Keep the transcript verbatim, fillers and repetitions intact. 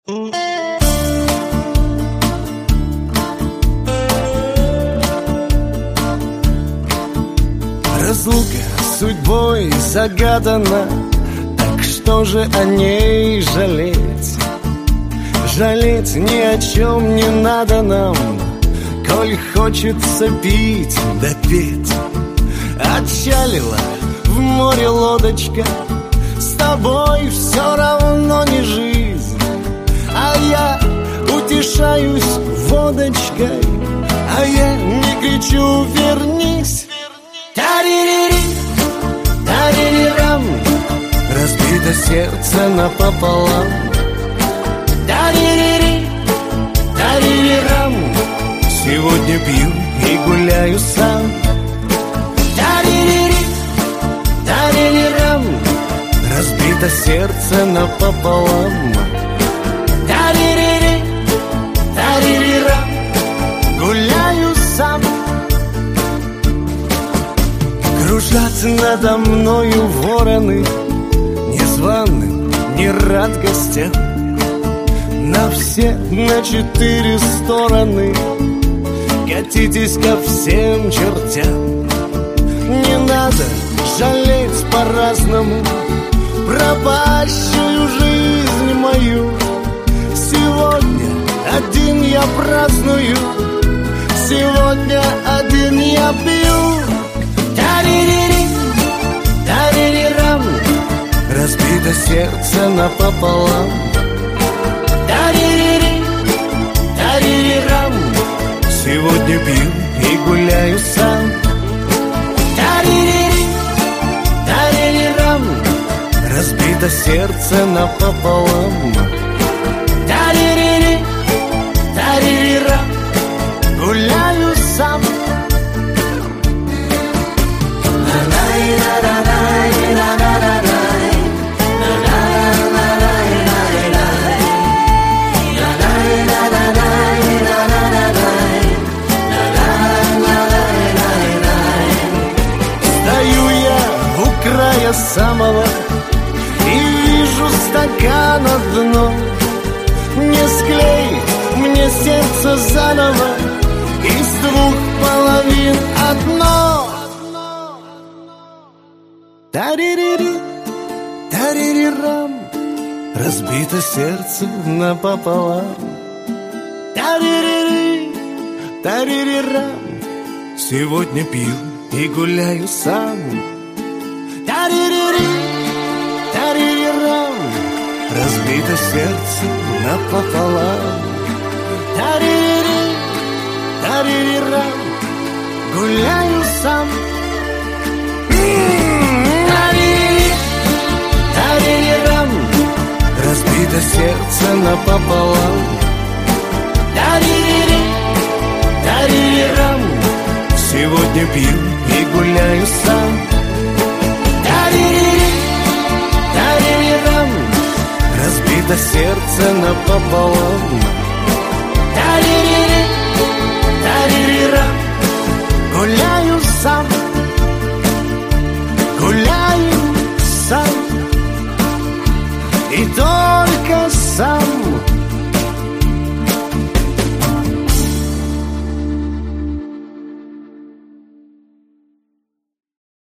Разлука судьбой загадана, так что же о ней жалеть? Жалеть ни о чем не надо нам, коль хочется пить да петь. Отчалила в море лодочка, с тобой все равно не жизнь. А я утешаюсь водочкой, а я не кричу «вернись». Тари-ри-ри, тари-ри-рам, разбито сердце напополам. Тари-ри-ри, тари-ри-рам, сегодня пью и гуляю сам. Тари-ри-ри, тари-ри-рам, разбито сердце напополам. Тари-ри-ри, тари-ри-рам, гуляю сам. Кружат надо мною вороны, незваным, не рад гостям. На все, на четыре стороны катитесь ко всем чертям. Не надо жалеть по-разному пропащую жизнь мою. Сегодня один я праздную, сегодня один я пью. Тари-ри-ри, тари-ри-рам, разбито сердце напополам. Тари-ри-ри, тари-ри-рам, сегодня пью и гуляю сам. Тари-ри-ри, тари-ри-рам, разбито сердце напополам. Тари-ри-ри, тари-ри-рам, гуляю сам. Стою я у края самого и вижу стакана дно. Не склеить мне сердце заново, из двух половин одно. Тари-ри-ри, тари-ри-рам, разбито сердце напополам. Тари-ри-ри, тари-ри-рам, сегодня пью и гуляю сам. Тари-ри-ри, тари-ри-рам, разбито сердце напополам. Тари-ри-ри, тари-ри-рам, гуляю сам. Тари-ри-рам, разбито сердце напополам. Тари-ри-ри, тари-ри-рам, сегодня пью и гуляю сам. Тари-ри-ри, тари-ри-рам, разбито сердце напополам.